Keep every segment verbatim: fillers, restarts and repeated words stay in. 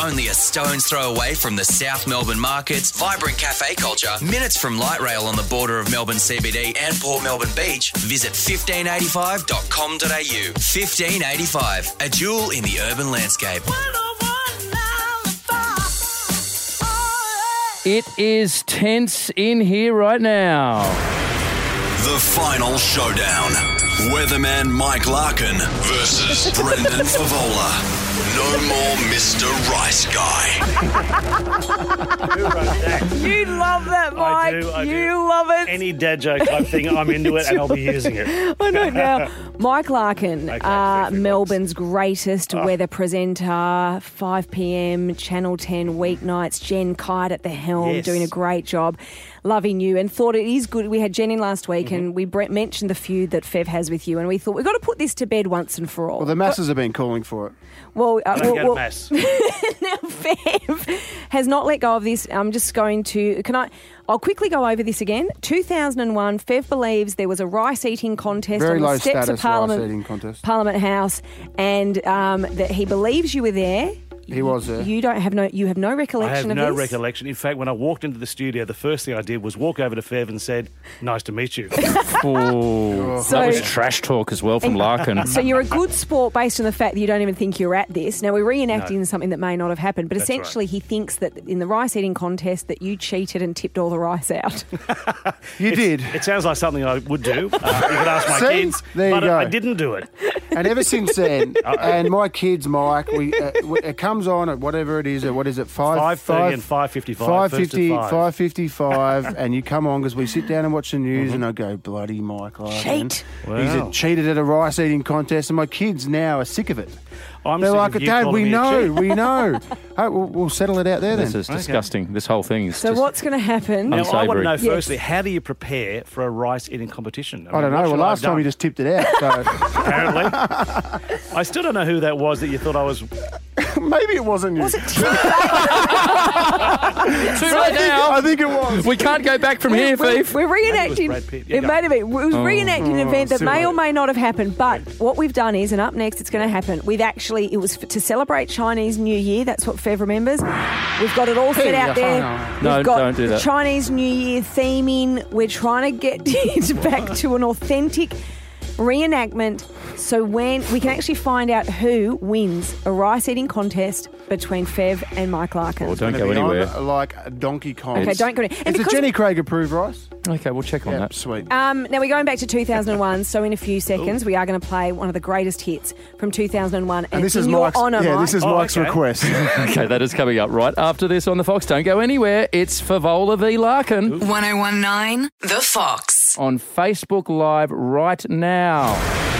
only a stone's throw away from the South Melbourne markets, vibrant cafe culture, minutes from light rail on the border of Melbourne C B D and Port Melbourne Beach, visit fifteen eighty-five dot com dot a u. fifteen eighty-five, a jewel in the urban landscape. It is tense in here right now. The final showdown. Weatherman Mike Larkin versus Brendan Favola. No more Mister Rice Guy. You love that, Mike. I do, I you do. love it. Any dad joke type thing, I'm into it and I'll be using it. I know now. Mike Larkin, Okay, uh, three, three Melbourne's greatest Oh. weather presenter, five p.m, Channel ten weeknights, Jen Kite at the helm, Yes. doing a great job. Loving you, and thought it is good. We had Jen in last week Mm-hmm. and we bre- mentioned the feud that Fev has with you, and we thought we've got to put this to bed once and for all. Well, the masses have been calling for it. Well, uh, Don't well, get a well, mess. now Fev has not let go of this. I'm just going to, can I, I'll quickly go over this again. two thousand one, Fev believes there was a rice eating contest Very on the low steps of status Parliament, rice eating contest. Parliament House, and um, that he believes you were there. He was there. You don't have no, you have no I recollection have of no this? recollection. In fact, when I walked into the studio, the first thing I did was walk over to Fev and said, "Nice to meet you." Ooh, So- that was trash talk as well from Larkin. So you're a good sport based on the fact that you don't even think you're at this. Now, we're reenacting No. something that may not have happened, but That's essentially right. he thinks that in the rice eating contest that you cheated and tipped all the rice out. You did. It sounds like something I would do. Uh, you could ask my See? kids, There you but go. I didn't do it. And ever since then, and my kids, Mike, we uh, w- it comes on at whatever it is, at what is it, five, Five thirty and five fifty-five. five first fifty, at five. five fifty-five, and you come on because we sit down and watch the news, and I go, bloody Mike Larkin. Cheat. He's Wow. a cheated at a rice eating contest, and my kids now are sick of it. I'm They're sick like, of you Dad, calling we me a know, cheat." we know. Oh, we'll, we'll settle it out there then. This is disgusting. This whole thing is So just... what's going to happen? Now, I want to Unsavoury. know Yes. firstly, how do you prepare for a rice eating competition? I mean, don't know. what Well, should I last have time you done? just tipped it out. So Apparently. I still don't know who that was that you thought I was... maybe it wasn't you. Was it Too late now. I think it was. We can't go back from here, we're, Thief. we're Maybe it reenacting. was Brad Pitt. Yeah, It go. may have been. It was reenacting an event that too may or late. may not have happened. But what we've done is, and up next, it's going to happen. We've actually, it was f- to celebrate Chinese New Year. That's what Fev remembers. We've got it all set out there. No, We've got don't do the that. Chinese New Year theming. We're trying to get it back to an authentic reenactment. So when we can actually find out who wins a rice eating contest between Fev and Mike Larkin. Well, don't Gonna go be on anywhere. like a Donkey Kong. Okay, don't go. And Is it because- Jenny Craig approved rice? Okay, we'll check on Yeah, that. sweet. Um, now we're going back to two thousand one, so in a few seconds we are going to play one of the greatest hits from two thousand one. And, And it's this is in your Mike's. honour, yeah, Mike. this is Oh, Mike's okay. request. Okay, that is coming up right after this on The Fox. Don't go anywhere. It's Favola v. Larkin one oh one nine The Fox. on Facebook Live right now.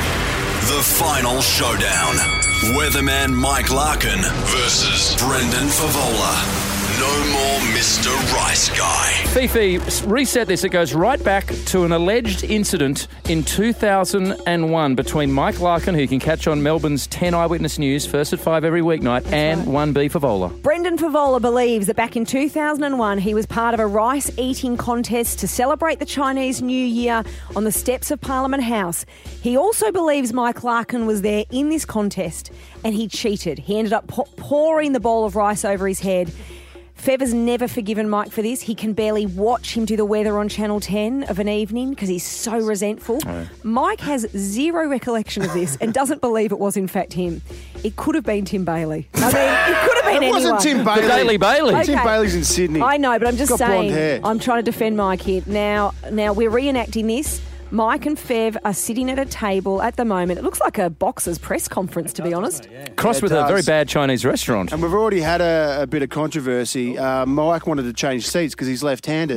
The final showdown. Weatherman Mike Larkin versus Brendan Favola. No more Mister Rice Guy. Fifi, reset this. It goes right back to an alleged incident in two thousand one between Mike Larkin, who you can catch on Melbourne's ten Eyewitness News, first at five every weeknight, and one B Favola. Brendan Favola believes that back in two thousand one he was part of a rice eating contest to celebrate the Chinese New Year on the steps of Parliament House. He also believes Mike Larkin was there in this contest and he cheated. He ended up pour- pouring the bowl of rice over his head. Fev has never forgiven Mike for this. He can barely watch him do the weather on Channel ten of an evening because he's so resentful. Oh. Mike has zero recollection of this and doesn't believe it was in fact him. It could have been Tim Bailey. I mean, it could have been It anyone. wasn't Tim Bailey. The Daily Bailey. Okay. Tim Bailey's in Sydney. I know, but I'm just Got blonde saying. hair. I'm trying to defend Mike here. Now, now we're reenacting this. Mike and Fev are sitting at a table at the moment. It looks like a boxer's press conference, to be honest. Crossed It with a does. very bad Chinese restaurant. And we've already had a, a bit of controversy. Uh, Mike wanted to change seats because he's left-handed.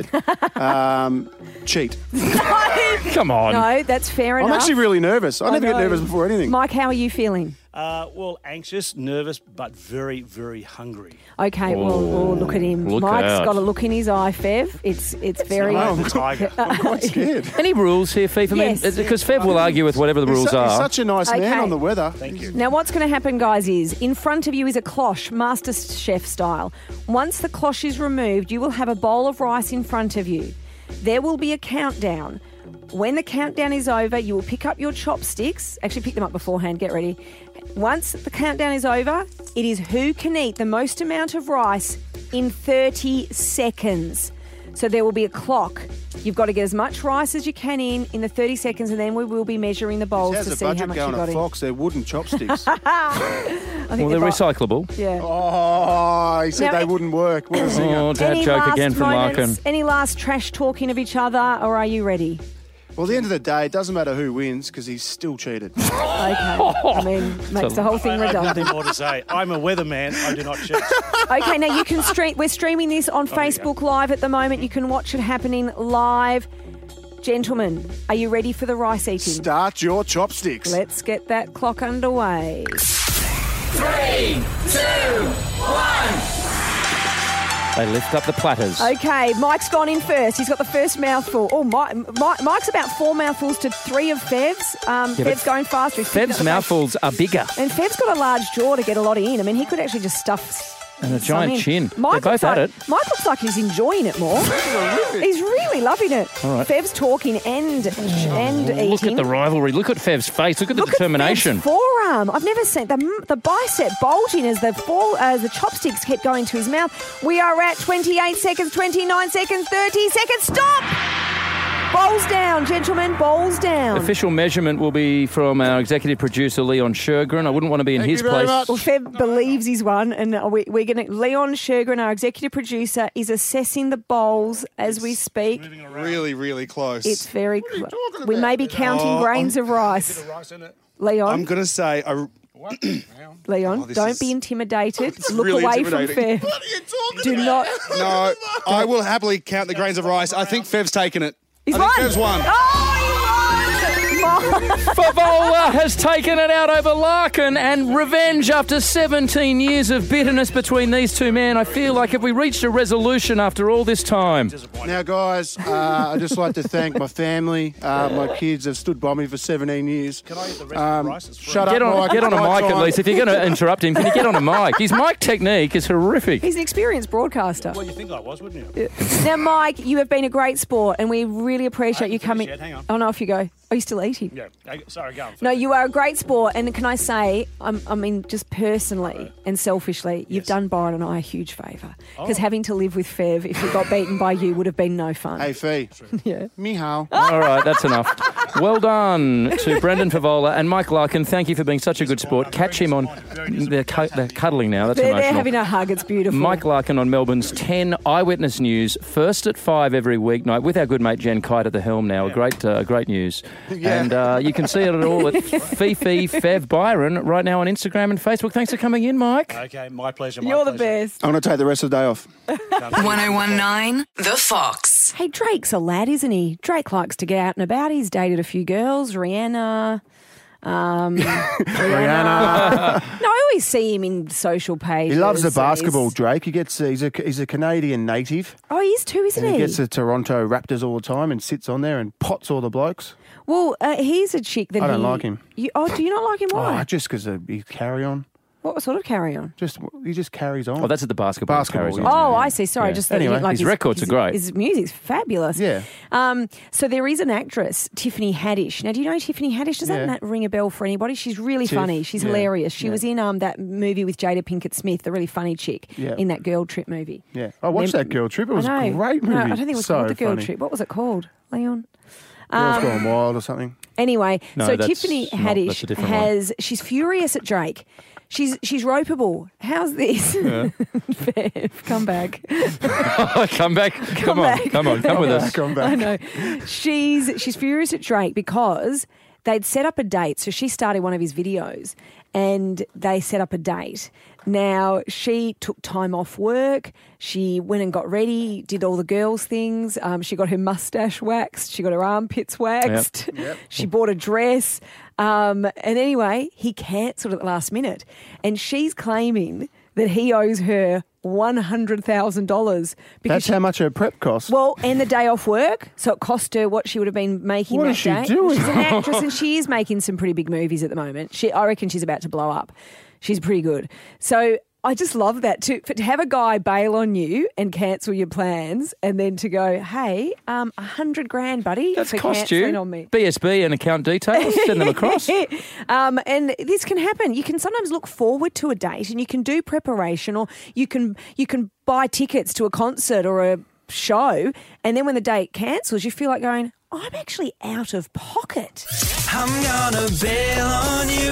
um, cheat. Come on. No, that's fair I'm enough. actually really nervous. I, I never get know. nervous before anything. Mike, how are you feeling? Uh, well, anxious, nervous, but very, very hungry. Okay, well, oh, look at him. Look Mike's out. got a look in his eye, Fev. It's it's very. I know, The I'm, tiger. I'm quite scared. Any rules here, Fifi? Yes. Because Fev will argue with whatever the He's, rules su- he's are. such a nice Okay. man on the weather. Thank you. Now, what's going to happen, guys, is in front of you is a cloche, Master Chef style. Once the cloche is removed, you will have a bowl of rice in front of you. There will be a countdown. When the countdown is over, you will pick up your chopsticks. Actually, pick them up beforehand. Get ready. Once the countdown is over, it is who can eat the most amount of rice in thirty seconds. So there will be a clock. You've got to get as much rice as you can in in the thirty seconds, and then we will be measuring the bowls How's to the see how budget much you going got at in. Fox? They're wooden chopsticks. I think Well, they're bu- recyclable. Yeah. Oh, he said Now, they it- wouldn't work. What a singer. Oh, dad Any joke last again from moments, Larkin. Any last trash talking of each other, or are you ready? Well, at the end of the day, it doesn't matter who wins because he's still cheated. Okay. I mean, makes the whole thing I have nothing redundant. more to say. I'm a weatherman. I do not cheat. Okay, now you can stream. We're streaming this on Facebook Live at the moment. You can watch it happening live. Gentlemen, are you ready for the rice eating? Start your chopsticks. Let's get that clock underway. Three, two, one. They lift up the platters. Okay, Mike's gone in first. He's got the first mouthful. Oh, Mike, Mike, Mike's about four mouthfuls to three of Fev's. Um, Yeah, but Fev's going faster. He's picking Fev's up the mouthfuls are bigger. pace. And Fev's got a large jaw to get a lot in. I mean, he could actually just stuff. And a some giant in. chin. Mike They're looks both at like, it. Mike looks like he's enjoying it more. He's really loving it. All right. Fev's talking and and eating. Look at the rivalry. Look at Fev's face. Look at the Look determination. At Fev's forearm. I've never seen the the bicep bulging as the fall, as the chopsticks kept going to his mouth. We are at twenty-eight seconds, twenty-nine seconds, thirty seconds. Stop! Bowls down, gentlemen. Bowls down. Official measurement will be from our executive producer, Leon Shergren. I wouldn't want to be in Thank his you very place. much. Well, Fev believes he's won, and we, we're going to. Leon Shergren, our executive producer, is assessing the bowls as we speak. Really, really close. It's very close. talking We about? may be counting Oh, grains of rice. Leon, I'm going to say, I, Leon, Oh, this don't is- be intimidated. It's Look really away from intimidating. Fev. Do not. no, I will happily count the grains of rice. I think Fev's taken it. He's I won. think Fev's won. Oh, he won! Favola has taken it out over Larkin, and revenge after seventeen years of bitterness between these two men. I feel like have we reached a resolution after all this time? Now, guys, uh, I'd just like to thank my family. Uh, my kids have stood by me for seventeen years. Can I eat the rest Um, of the rice? It's free. Shut Get up, on, Mike. get on a My mic at time. least. If you're going to interrupt him, can you get on a mic? His mic technique is horrific. He's an experienced broadcaster. Well, you think I was, wouldn't you? Now, Mike, you have been a great sport, and we really appreciate I you haven't coming. finished yet, hang on. Oh no, off you go. Are you still eating? Yeah. I- Sorry, go on. No, you are a great sport, and can I say, I'm, I mean, just personally and selfishly, you've done Byron and I a huge favour because having to live with Fev if we got beaten by you would have been no fun. Hey, Fee. Yeah. Mihao. All right, that's enough. Well done to Brendan Favola and Mike Larkin. Thank you for being such a good sport. Catch him on. They're, cu- they're cuddling now. That's They're, emotional. they're having a hug. It's beautiful. Mike Larkin on Melbourne's ten Eyewitness News, first at five every weeknight with our good mate Jen Kite at the helm now. A great, uh, great news. Yeah. And uh, you can see it all at Fifi Fev Byron right now on Instagram and Facebook. Thanks for coming in, Mike. Okay, my pleasure. My You're the pleasure. best. I'm going to take the rest of the day off. one oh one point nine The Fox. Hey, Drake's a lad, isn't he? Drake likes to get out and about. He's dated a few girls, Rihanna. Um, Rihanna. No, I always see him in social pages. He loves the and basketball, he's- Drake. He gets. He's a he's a Canadian native, Oh, he is too, isn't and he? he gets the Toronto Raptors all the time and sits on there and pots all the blokes. Well, uh, he's a chick that I don't he- like him. You, oh, do you not like him? Why? Oh, just because he carry on. What sort of carry on? Just he just carries on. Oh, that's at the basketball. Basketball, carries on. yeah. Oh, I see. Sorry, Yeah. just that Anyway, he, like his records are great. His music's fabulous. Yeah. Um. So there is an actress, Tiffany Haddish. Now, do you know Tiffany Haddish? Does Yeah. that ring a bell for anybody? She's really Tiff, funny. She's yeah, hilarious. She yeah. was in um that movie with Jada Pinkett Smith, the really funny chick, Yeah. in that Girl Trip movie. Yeah, I watched Mem- that Girl Trip. It was I a know. great movie. No, I don't think it was so called the Girl funny. Trip. What was it called, Leon? Girls Gone Wild or something. Anyway, No, so that's Tiffany not- Haddish that's a different one. has she's furious at Drake. She's she's ropeable. How's this? Bev, come back. come back. Come, on. back. Come on. Come with us. Come back. I know. She's she's furious at Drake because they'd set up a date. So she started one of his videos and they set up a date. Now, she took time off work. She went and got ready, did all the girls' things. Um, she got her mustache waxed. She got her armpits waxed. She bought a dress. Um, and anyway, he cancelled at the last minute. And she's claiming that he owes her one hundred thousand dollars. That's how much her prep costs. Well, and the day off work, so it cost her what she would have been making What that is she day. doing? She's an actress and she is making some pretty big movies at the moment. She, I reckon she's about to blow up. She's pretty good. So I just love that too. To have a guy bail on you and cancel your plans, and then to go, hey, um, a hundred grand, buddy, That's for cost cancelling you. on me. B S B and account details, send them across. um, and this can happen. You can sometimes look forward to a date, and you can do preparation, or you can you can buy tickets to a concert or a show, and then when the date cancels, you feel like going, I'm actually out of pocket. I'm gonna bail on you,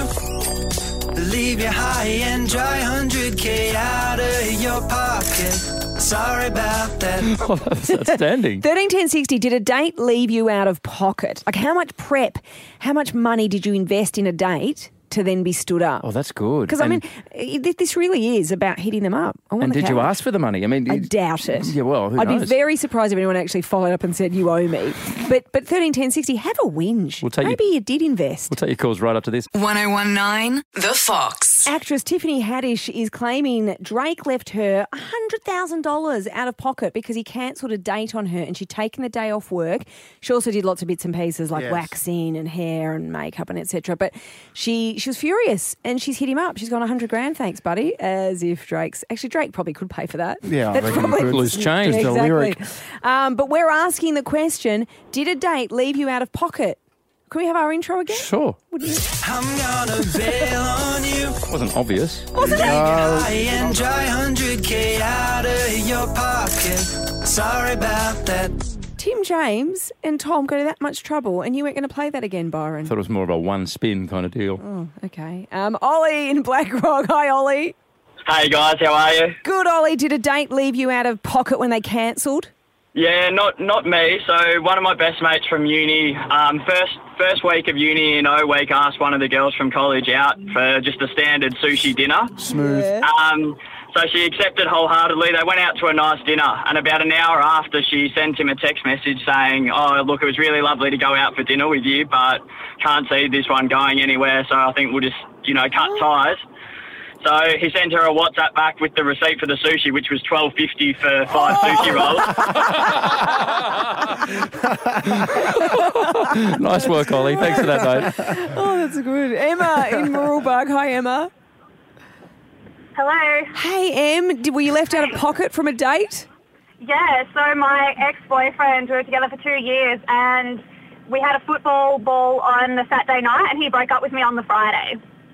leave you high and dry, one hundred K out of your pocket. Sorry about that. Oh, that's outstanding. thirteen ten sixty, did a date leave you out of pocket? Like, how much prep, how much money did you invest in a date to then be stood up? Oh, that's good. Because, I And- mean, it- this really is about hitting them up. I want And the did you cash. ask for the money? I mean, I it- doubt it. Yeah, well, who I'd knows? be very surprised if anyone actually followed up and said, you owe me. But but thirteen ten sixty, have a whinge. We'll take you- Maybe you did invest. We'll take your calls right after this. one oh one nine The Fox. Actress Tiffany Haddish is claiming Drake left her one hundred thousand dollars out of pocket because he cancelled a date on her and she'd taken the day off work. She also did lots of bits and pieces like Yes. waxing and hair and makeup and et cetera. But she she was furious and she's hit him up. She's gone one hundred grand, thanks, buddy, as if Drake's... Actually, Drake probably could pay for that. Yeah, I That's reckon he probably- could. Loose change. Yeah, Just a exactly. lyric. Um, but we're asking the question, did a date leave you out of pocket? Can we have our intro again? Sure. I'm gonna bail on you, Wasn't obvious. Wasn't it? high and dry, one hundred K out of your pocket. Sorry about that. Tim James and Tom go to that much trouble and you weren't going to play that again, Byron. Thought it was more of a one spin kind of deal. Oh, okay. Um, Ollie in BlackRock. Hi, Ollie. Hey guys, how are you? Good, Ollie. Did a date leave you out of pocket when they cancelled? Yeah, not not me. So one of my best mates from uni, um, first first week of uni in O week, asked one of the girls from college out for just a standard sushi dinner. Smooth. Um, so she accepted wholeheartedly. They went out to a nice dinner, and about an hour after, she sent him a text message saying, "Oh, look, it was really lovely to go out for dinner with you, but can't see this one going anywhere. So I think we'll just, you know, cut ties." So he sent her a WhatsApp back with the receipt for the sushi, which was twelve fifty for five sushi rolls. Nice work, Ollie. Thanks for that, mate. Oh, that's good. Emma in Mooroolbark. Hi, Emma. Hello. Hey, Em. Did, were you left out of pocket from a date? Yeah, so my ex-boyfriend, we were together for two years and we had a football ball on the Saturday night and he broke up with me on the Friday.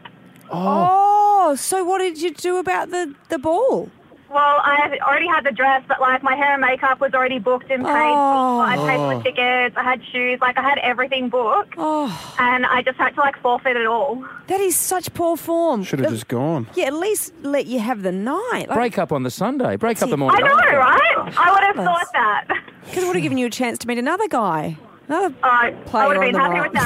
Oh, so what did you do about the, the ball? Well, I had already had the dress, but like my hair and makeup was already booked and paid. Oh. I paid for tickets, I had shoes, like I had everything booked. Oh, And I just had to like forfeit it all. that is such poor form. Should have Uh, just gone. Yeah, at least let you have the night. Like, Break up on the Sunday. Break up the I morning. know, after. right? I would have Yes. thought that. Because it would have given you a chance to meet another guy. Another Uh, I player would have on been the happy night. with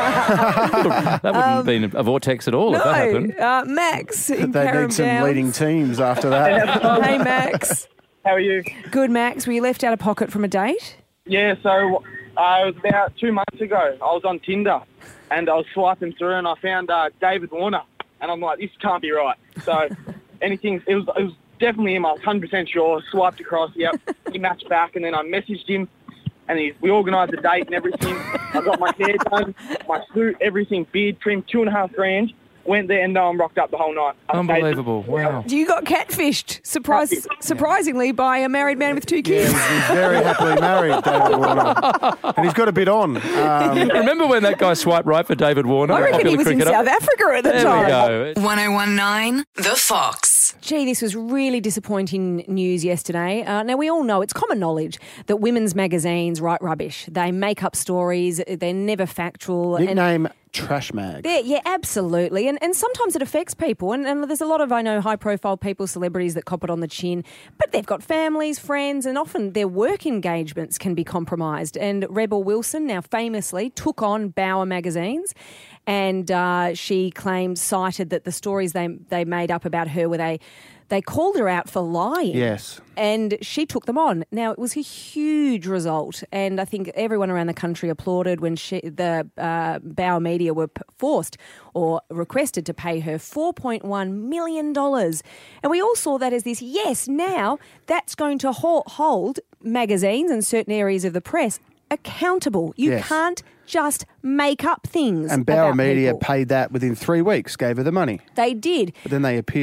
that. That wouldn't have been a vortex at all if that happened. No, uh, Max in They Carrum need some Downs. leading teams after that. Hey, Max. How are you? Good, Max. Were you left out of pocket from a date? Yeah, so uh, it was about two months ago. I was on Tinder and I was swiping through and I found uh, David Warner. And I'm like, this can't be right. So anything, it was, it was definitely him. I was one hundred percent sure. Swiped across, yep. He matched back and then I messaged him. And he, we organised a date and everything. I got my hair done, my suit, everything, beard trim, two and a half grand. Went there and no one rocked up the whole night. I stayed- Unbelievable. Wow. You got catfished, surprise, Catfished. surprisingly, by a married man with two Yeah, kids. he's, he's very happily married, David Warner. And he's got a bit on. Um, Remember when that guy swiped right for David Warner? I reckon he popular was in cricketer? South Africa at the There time. we go. one oh one nine The Fox. Gee, this was really disappointing news yesterday. Uh, now, we all know, it's common knowledge that women's magazines write rubbish. They make up stories, they're never factual. and nickname Trash Mag. Yeah, yeah, absolutely. And and sometimes it affects people. And, and there's a lot of, I know, high-profile people, celebrities that cop it on the chin. But they've got families, friends, and often their work engagements can be compromised. And Rebel Wilson now famously took on Bauer magazines. And uh, she claimed, cited that the stories they they made up about her were they... They called her out for lying. Yes. And she took them on. Now, it was a huge result. And I think everyone around the country applauded when she, the uh, Bauer Media were p- forced or requested to pay her four point one million dollars. And we all saw that as this, yes, now that's going to ho- hold magazines and certain areas of the press accountable. You Yes. can't just make up things And Bauer about Media people. paid that within three weeks, gave her the money. They did. But then they appealed.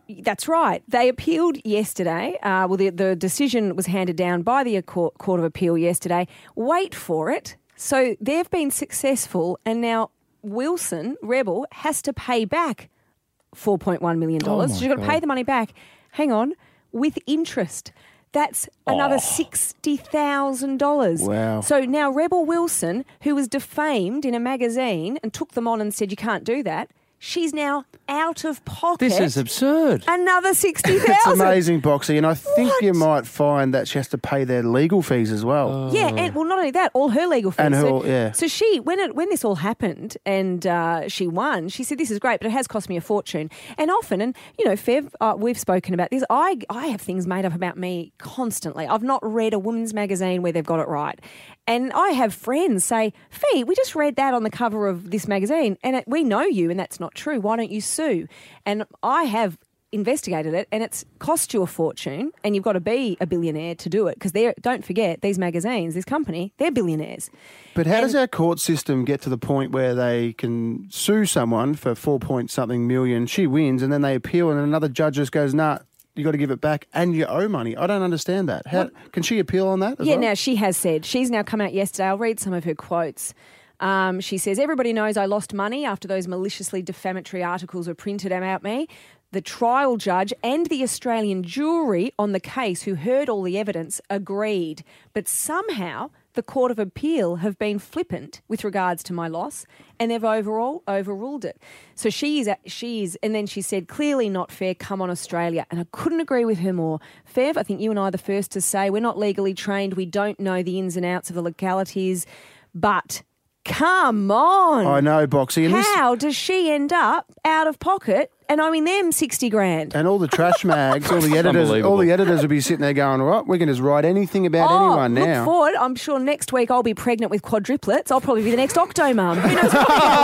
That's right. They appealed yesterday. Uh, well, the, the decision was handed down by the Court, Court of Appeal yesterday. Wait for it. So they've been successful, and now Wilson, Rebel, has to pay back four point one million dollars. Oh my She's got to God. pay the money back. Hang on, with interest. That's another Oh. sixty thousand dollars. Wow. So now Rebel Wilson, who was defamed in a magazine and took them on and said you can't do that, she's now out of pocket. This is absurd. Another sixty thousand It's dollars. amazing, Boxy, and I think What? you might find that she has to pay their legal fees as well. Yeah, and well, not only that, all her legal fees. And her- so, yeah. so she, when it when this all happened and uh, she won, she said, "This is great, but it has cost me a fortune." And often, and you know, Fev, uh, we've spoken about this. I I have things made up about me constantly. I've not read a women's magazine where they've got it right, and I have friends say, "Fee, we just read that on the cover of this magazine, and it, we know you, and that's not true. Why don't you sue?" And I have investigated it, and it's cost you a fortune, and you've got to be a billionaire to do it, because they're, don't forget, these magazines, this company, they're billionaires. But how And- does our court system get to the point where they can sue someone for four point something million, she wins, and then they appeal, and another judge just goes, nah, you got to give it back, and you owe money? I don't understand that. How can she appeal on that as Yeah, well? now she has said, she's now come out yesterday, I'll read some of her quotes. Um, she says, everybody knows I lost money after those maliciously defamatory articles were printed about me. The trial judge and the Australian jury on the case who heard all the evidence agreed. But somehow the Court of Appeal have been flippant with regards to my loss, and they've overall overruled it. So she is, she is, and then she said, clearly not fair, come on Australia. And I couldn't agree with her more. Fev, I think you and I are the first to say we're not legally trained. We don't know the ins and outs of the legalities, but come on. I know, Boxy. And, this, How does she end up out of pocket and owing them sixty grand? and all the trash mags, all the editors, all unbelievable. the editors will be sitting there going, right, we can just write anything about oh, anyone look now. forward. I'm sure next week I'll be pregnant with quadruplets. I'll probably be the next Octomum. Who knows?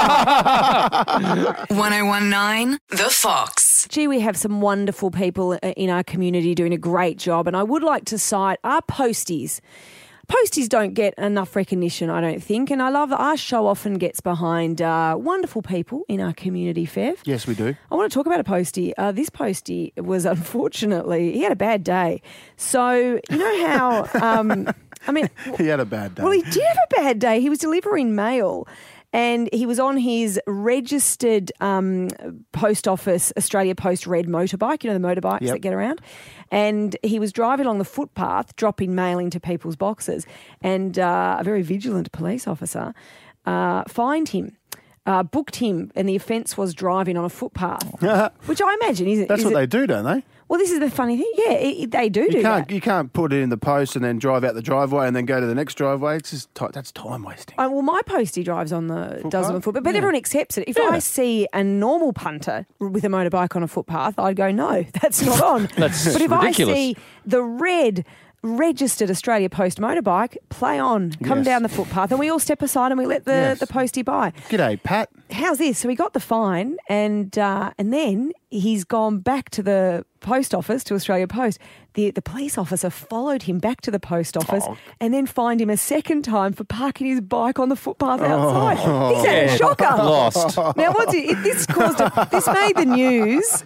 one oh one nine The Fox. Gee, we have some wonderful people uh, in our community doing a great job, and I would like to cite our posties. Posties don't get enough recognition, I don't think, and I love that our show often gets behind uh, wonderful people in our community, Fev. Yes, we do. I want to talk about a postie. Uh, this postie was unfortunately, he had a bad day. So, you know how, um, I mean, He had a bad day. well, he did have a bad day. He was delivering mail, and he was on his registered um, post office, Australia Post Red motorbike, you know, the motorbikes Yep. that get around. And he was driving along the footpath, dropping mail into people's boxes. And uh, a very vigilant police officer uh, fined him, uh, booked him, and the offence was driving on a footpath, which I imagine is That's is what it, they do, don't they? Well, this is the funny thing. Yeah, it, it- they do do You can't that. you can't put it in the post and then drive out the driveway and then go to the next driveway. It's just ti that's time wasting. Oh, well, my postie drives on the does on the Footpath? footpath, but Yeah. everyone accepts it. If I see a normal punter with a motorbike on a footpath, I'd go, no, that's not on. That's but if ridiculous. I see the red registered Australia Post motorbike, play on, come Yes. down the footpath, and we all step aside and we let the, Yes. the postie by. G'day, Pat. How's this? So he got the fine, and uh, and then he's gone back to the post office, to Australia Post. The the police officer followed him back to the post office Oh. and then fined him a second time for parking his bike on the footpath outside. Oh. He's had a shocker. Lost. Now, what's it? it this caused a, this made the news,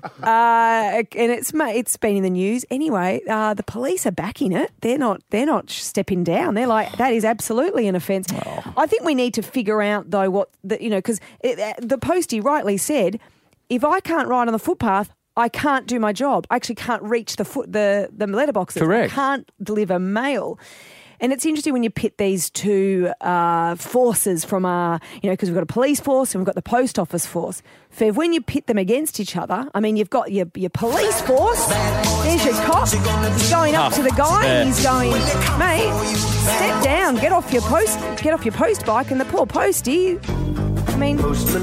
uh, and it's ma- it's been in the news anyway. Uh, the police are backing it. They're not they're not stepping down. They're like, that is absolutely an offence. I think we need to figure out though what the, you know, because the postie rightly said, if I can't ride on the footpath, I can't do my job. I actually can't reach the foot the the letterboxes. Correct. I can't deliver mail. And it's interesting when you pit these two uh, forces from our, you know, because we've got a police force and we've got the post office force. Fev, when you pit them against each other, I mean, you've got your, your police force, there's your cop, he's going up to the guy and he's going, mate, step down, get off your post, get off your post bike, and the poor postie, I mean,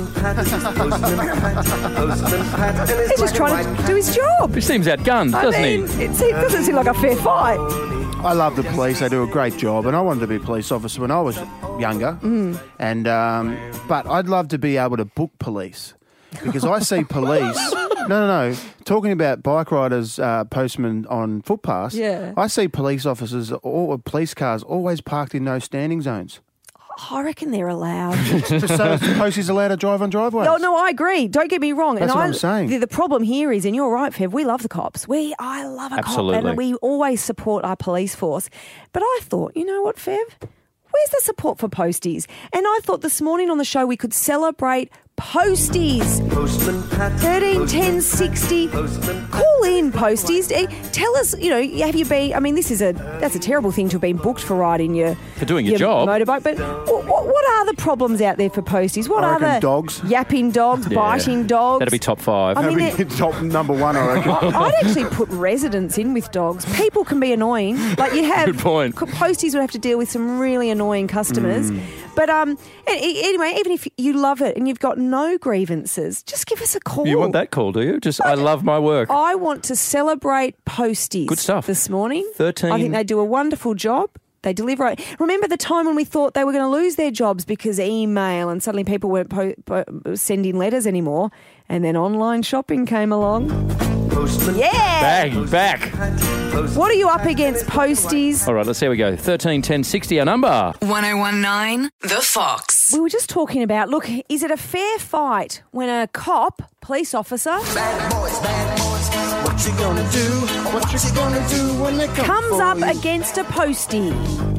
he's just trying to do his job. He seems outgunned, I doesn't mean, he? it se- doesn't seem like a fair fight. I love the police. They do a great job, and I wanted to be a police officer when I was younger. Mm. And um, but I'd love to be able to book police because I see police. No, no, no. Talking about bike riders, uh, postmen on footpaths. Yeah. I see police officers or police cars always parked in no standing zones. I reckon they're allowed. So posties allowed to drive on driveways? No, no, I agree. Don't get me wrong. That's and what I, I'm saying. The, the problem here is, and you're right, Fev, we love the cops. We, I love a Absolutely. cop, and we always support our police force. But I thought, you know what, Fev? Where's the support for posties? And I thought this morning on the show we could celebrate posties. Postman Pat. thirteen ten sixty. Call in, posties. Eh, Tell us, you know, have you been, I mean, this is a, that's a terrible thing to have been booked for riding your, For doing your job. motorbike. But what, what are the problems out there for posties? What I are reckon the dogs. yapping dogs, Yeah. biting dogs? That'd be top five. I mean, That'd be top number one, I reckon. I'd actually put residents in with dogs. People can be annoying. Like you have Good point. posties would have to deal with some really annoying customers. Mm. But um, a- a- anyway, even if you love it and you've got no grievances, just give us a call. You want that call, do you? Just, I love my work. I want to celebrate posties. Good stuff. This morning. thirteen I think they do a wonderful job. They deliver it. Remember the time when we thought they were going to lose their jobs because email and suddenly people weren't po- po- sending letters anymore, and then online shopping came along. Postman Yeah. Bang, back. What are you up against, posties? All right, let's see how we go. thirteen ten sixty, our number. one oh one nine The Fox. We were just talking about, look, is it a fair fight when a cop, police officer, Bad boys, bad boys. What you gonna do? What you gonna do when they come comes for up you? against a postie?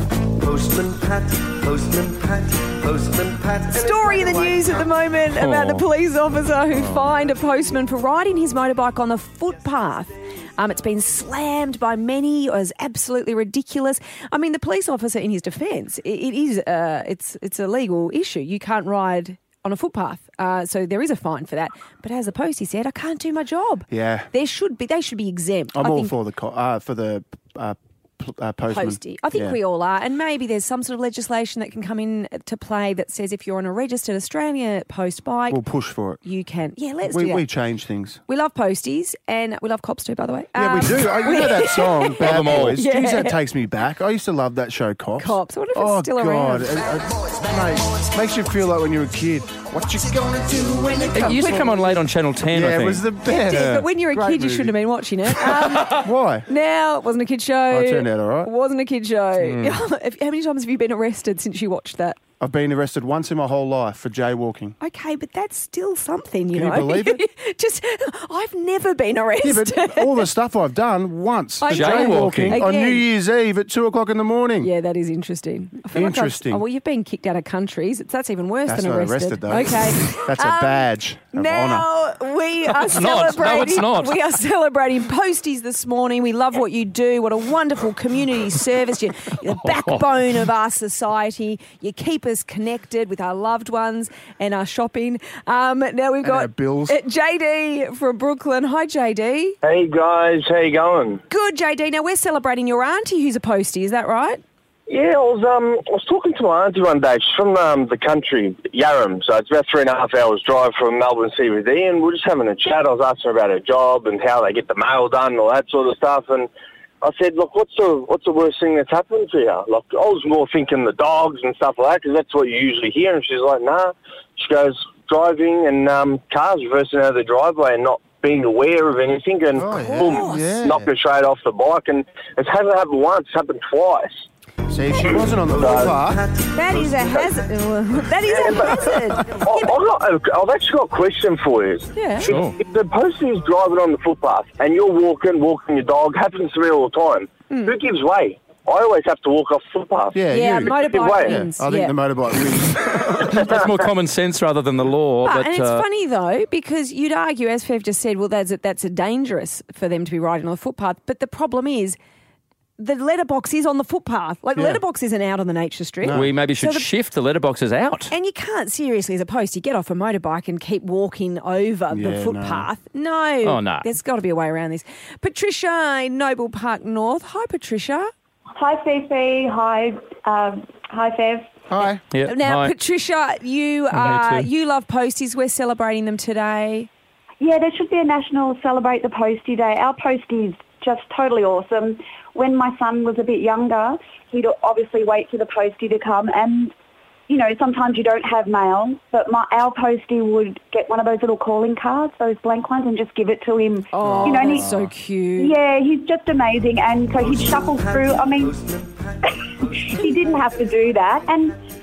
Postman Pat, Postman Pat, Postman Pat. Story in the news at the moment about the Oh. police officer who fined a postman for riding his motorbike on the footpath. Um, it's been slammed by many as absolutely ridiculous. I mean, the police officer, in his defence, it, it is uh, it's it's a legal issue. You can't ride on a footpath, uh, so there is a fine for that. But as a postie said, I can't do my job. Yeah. There should be. They should be exempt. I'm I all think for the co- uh, for the uh, pl- uh, postman. postie. I think Yeah. we all are. And maybe there's some sort of legislation that can come in to play that says if you're on a registered Australia post bike, We'll push for it. you can. Yeah, let's We, do that. we change things. We love posties and we love cops too, by the way. Yeah, Um, we do. I, you know that song, Bad them all. Boys? Yeah. Geez, that takes me back. I used to love that show, Cops. Cops. I wonder if it's oh, still God. around. It, it, mate, makes you feel like when you're a kid. What you gonna do when they It come used to for come on you? late on Channel ten, I Yeah, think. it was the best. Yeah, but when you're a Great kid, you movie. shouldn't have been watching it. Um, Why? now, it wasn't a kid show. Oh, it turned out all right. It wasn't a kid show. Mm. How many times have you been arrested since you watched that? I've been arrested once in my whole life for jaywalking. Okay, but that's still something, you Can you know. believe it? Just, I've never been Yeah, arrested. but all the stuff I've done once for I know. jaywalking on Again. New Year's Eve at two o'clock in the morning. Yeah, that is interesting. I feel like I've- Interesting. oh, well, you've been kicked out of countries. It's, that's even worse That's than not arrested. arrested, though. Okay. That's a Um, badge of honour. Now we are it's not. No, it's celebrating. not. We are celebrating posties this morning. We love what you do. What a wonderful community service. You're, you're the backbone of our society. You keep us connected with our loved ones and our shopping. Um, now we've got our bills. uh, J D from Brooklyn. Hi, J D. Hey guys, how you going? Good, J D. Now we're celebrating your auntie who's a postie. Is that right? Yeah, I was um I was talking to my auntie one day. She's from um, the country, Yarram, so it's about three and a half hours drive from Melbourne C B D, and we we're just having a chat. I was asking her about her job and how they get the mail done and all that sort of stuff, and I said, look, what's the what's the worst thing that's happened to you? Like, I was more thinking the dogs and stuff like that, because that's what you usually hear. And she's like, nah. She goes, driving and um, cars reversing out of the driveway and not being aware of anything, and Oh, yeah. boom, Yeah. knock her straight off the bike. And it hasn't happened once, it's happened twice. See, if she wasn't on the footpath, That is a hazard. That is a hazard. I- I've, got, I've actually got a question for you. Yeah. If, Sure. if the postie is driving on the footpath and you're walking, walking your dog, happens to me all the time, who gives way? I always have to walk off the footpath. yeah, Yeah, you. motorbike Way. wins. I think yeah. the motorbike wins. That's more common sense rather than the law. But, But, and it's uh, funny though, because you'd argue, as Fev just said, well, that's a, that's a dangerous for them to be riding on the footpath. But the problem is, the letterbox is on the footpath. Like the Yeah. letterbox isn't out on the nature strip. we maybe should So the- shift the letterboxes out. And you can't seriously, as a postie, get off a motorbike and keep walking over Yeah, the no. footpath. No. Oh, no. There's got to be a way around this. Patricia in Noble Park North. Hi, Patricia. Hi, Fifi. Hi, um, hi, Fev. Hi. Yeah, Now, hi. Patricia, you Me uh, too. you love posties. We're celebrating them today. Yeah, there should be a national Celebrate the Postie Day. Our postie is just totally awesome. When my son was a bit younger, he'd obviously wait for the postie to come, and you know, sometimes you don't have mail, but my, our postie would get one of those little calling cards, those blank ones, and just give it to him. Oh, you know, and he- that's so cute. yeah, he's just amazing, and so he'd shuffle through. I mean, he didn't have to do that, and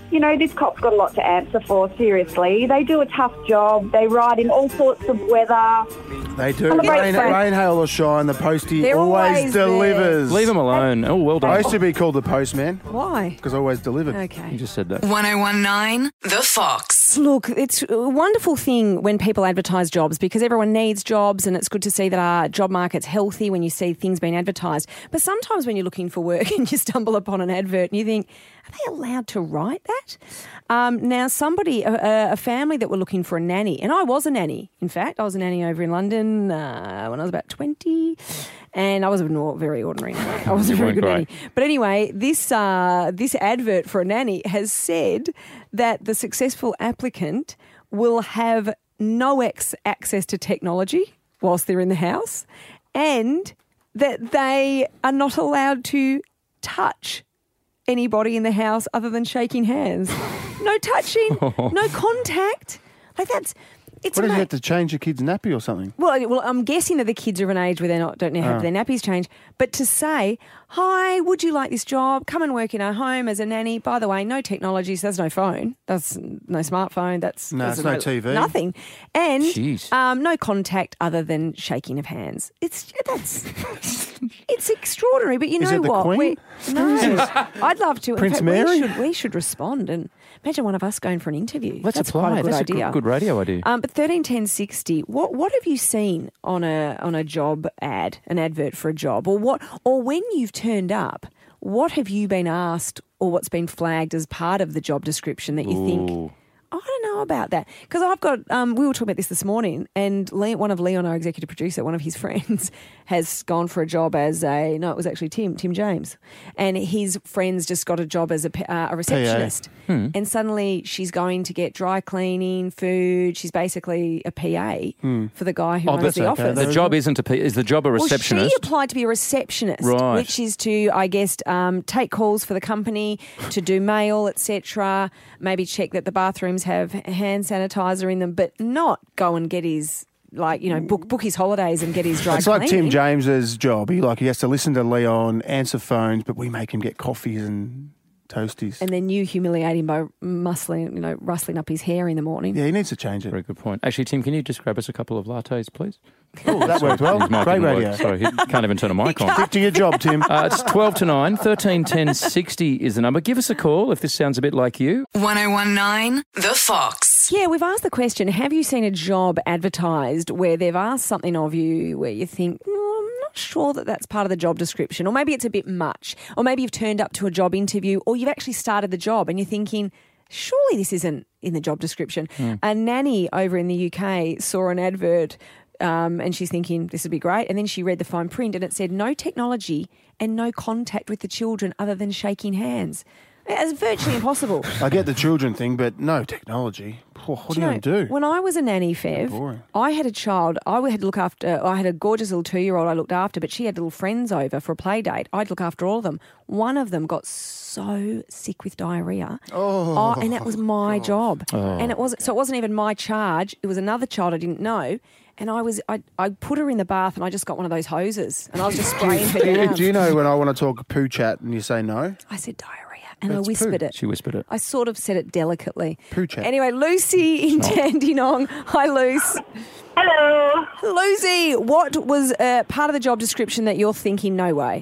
you know, this cop's got a lot to answer for, seriously. They do a tough job. They ride in all sorts of weather. They do. Celebrate Rain, friends. rain, hail or shine, the postie They're always, always delivers. Leave them alone. Oh, well done. I used to be called the postman. Why? Because I always delivered. Okay. You just said that. one oh one point nine The Fox. Look, it's a wonderful thing when people advertise jobs because everyone needs jobs and it's good to see that our job market's healthy when you see things being advertised. But sometimes when you're looking for work and you stumble upon an advert and you think, are they allowed to write that? Um, now, somebody, a, a family that were looking for a nanny, and I was a nanny. In fact, I was a nanny over in London uh, when I was about twenty, and I was a nor- very ordinary nanny. I was a very good nanny. But anyway, this uh, this advert for a nanny has said that the successful applicant will have no ex- access to technology whilst they're in the house, and that they are not allowed to touch anybody in the house other than shaking hands. No touching, no contact. Like that's, it's What, did ama- you have to change your kid's nappy or something? well, well, I'm guessing that the kids are of an age where they not don't know how Oh. their nappies change. But to say, hi, would you like this job? Come and work in our home as a nanny. By the way, no technology, so there's no phone. That's no smartphone. That's No, there's it's no T V. Nothing. And Jeez. um, no contact other than shaking of hands. It's that's it's extraordinary. But you Is know it the what? Queen? We, no, I'd love to. In Prince fact, Mary? We should, we should respond and imagine one of us going for an interview. Let's That's apply. quite a good That's idea. a good, good radio idea. Um, but thirteen ten sixty. What what have you seen on a on a job ad, an advert for a job, or what, or when you've turned up? What have you been asked, or what's been flagged as part of the job description that you think? Ooh. I don't know about that because I've got. Um, we were talking about this this morning, and Le- one of Leon, our executive producer, one of his friends, has gone for a job as a. No, it was actually Tim, Tim James, and his friends just got a job as a, p- uh, a receptionist, Hmm. and suddenly she's going to get dry cleaning, food. She's basically a P A Hmm. for the guy who Oh, runs but the office. the job isn't a P- is the job a receptionist? Well, she applied to be a receptionist, Right. which is to, I guess, um, take calls for the company, to do mail, et cetera. Maybe check that the bathrooms have hand sanitizer in them, but not go and get his, like, you know, book book his holidays and get his dry It's like cleaning. Tim James's job. He like he has to listen to Leon, answer phones, but we make him get coffees and toasties. And then you humiliate him by muscling, you know, rustling up his hair in the morning. Yeah, he needs to change it. Very good point. Actually, Tim, can you just grab us a couple of lattes, please? Oh, that worked well. His mic Great didn't work. radio. Sorry, he can't even turn a mic on. Stick to your job, Tim. Uh, it's twelve to nine, thirteen ten sixty is the number. Give us a call if this sounds a bit like you. one oh one point nine The Fox. Yeah, we've asked the question, have you seen a job advertised where they've asked something of you where you think, oh, I'm not sure that that's part of the job description, or maybe it's a bit much, or maybe you've turned up to a job interview, or you've actually started the job and you're thinking, surely this isn't in the job description. Mm. A nanny over in the U K saw an advert um, and she's thinking, this would be great. And then she read the fine print and it said, no technology and no contact with the children other than shaking hands. It's virtually impossible. I get the children thing, but no technology. Oh, what Do are you you going know, to do? When I was a nanny, Fev, Boring. I had a child. I had to look after. I had a gorgeous little two-year-old I looked after, but she had little friends over for a play date. I'd look after all of them. One of them got so sick with diarrhea. Oh, and that was my job. Oh. And it was so it wasn't even my charge. It was another child I didn't know. And I was I I put her in the bath and I just got one of those hoses and I was just spraying her do, you, down. do you know when I want to talk poo chat and you say no? I said diarrhea and That's I whispered poo. it. She whispered it. I sort of said it delicately. Poo chat. Anyway, Lucy in Dandenong. Hi, Luce. Hello. Lucy, what was uh, part of the job description that you're thinking, no way?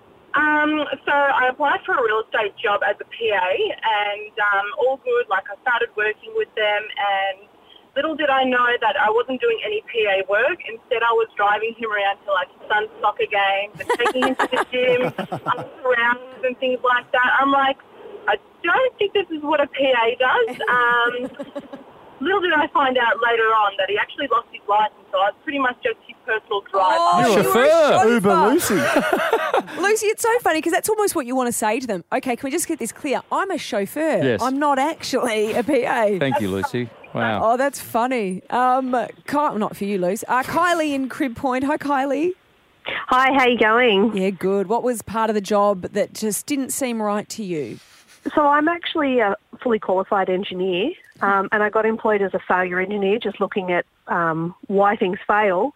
Um, so I applied for a real estate job as a P A, and um, all good. Like I started working with them, and little did I know that I wasn't doing any P A work. Instead, I was driving him around to like his son's soccer games and taking him to the gym, up around and things like that. I'm like, I don't think this is what a P A does. Um, little did I find out later on that he actually lost his license, so I was pretty much just his personal driver. Oh, You're you're a chauffeur. Uber Lucy. Lucy, it's so funny because that's almost what you want to say to them. Okay, can we just get this clear? I'm a chauffeur. Yes. I'm not actually a P A. Thank you, Lucy. Wow. Oh, that's funny. Um, Ky- not for you, Luce. Uh, Kylie in Crib Point. Hi, Kylie. Hi, how you going? Yeah, good. What was part of the job that just didn't seem right to you? So I'm actually a fully qualified engineer, um, and I got employed as a failure engineer, just looking at um, why things fail.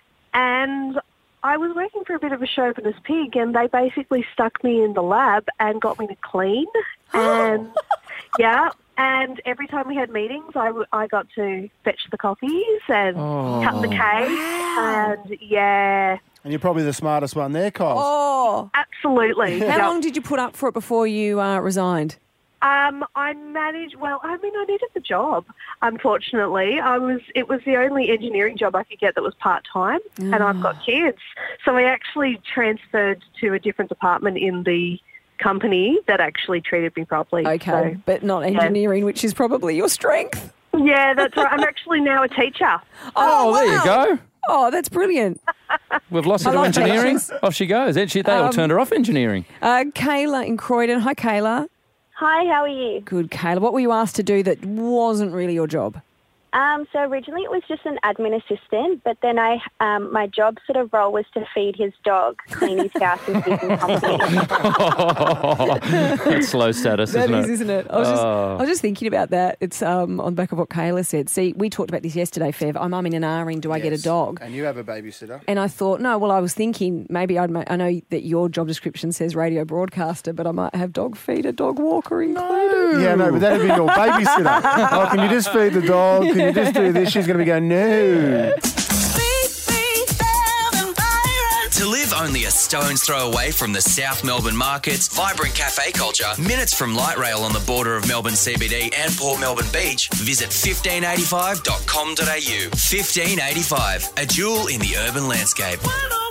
And I was working for a bit of a chauvinist pig, and they basically stuck me in the lab and got me to clean. And Yeah, and every time we had meetings, I, w- I got to fetch the coffees and Oh. cut the cake, and yeah. And you're probably the smartest one there, Kyle. Oh, absolutely. How Yeah. long did you put up for it before you uh, resigned? Um, I managed, well, I mean, I needed the job, unfortunately. I was, it was the only engineering job I could get that was part-time, and I've got kids. So I actually transferred to a different department in the company that actually treated me properly. Okay, So, but not yeah. engineering, which is probably your strength. Yeah, that's right. I'm actually now a teacher. Oh, there you go. Oh, that's brilliant. We've lost her I to love engineering. teachers. Off she goes. Then she, they all Um, turned her off engineering. Uh, Kayla in Croydon. Hi, Kayla. Hi, how are you? Good, Kayla. What were you asked to do that wasn't really your job? Um, so originally it was just an admin assistant, but then I, um, my job sort of role was to feed his dog, clean his house, and keep him company. That's low status, That isn't is, it? isn't it? I was, just, Oh. I was just thinking about that. It's um, on the back of what Kayla said. See, we talked about this yesterday, Fev. I'm umming and ahhing, do I get a dog? And you have a babysitter. And I thought, no, well, I was thinking maybe I'd. Ma- I know that your job description says radio broadcaster, but I might have dog feeder, dog walker included. Yeah, no, but that'd be your babysitter. Oh, can you just feed the dog? Can you just do this? She's going to be going, no. To live only a stone's throw away from the South Melbourne markets, vibrant cafe culture, minutes from light rail on the border of Melbourne C B D and Port Melbourne Beach, visit fifteen eighty-five dot com dot a u. fifteen eighty-five, a jewel in the urban landscape.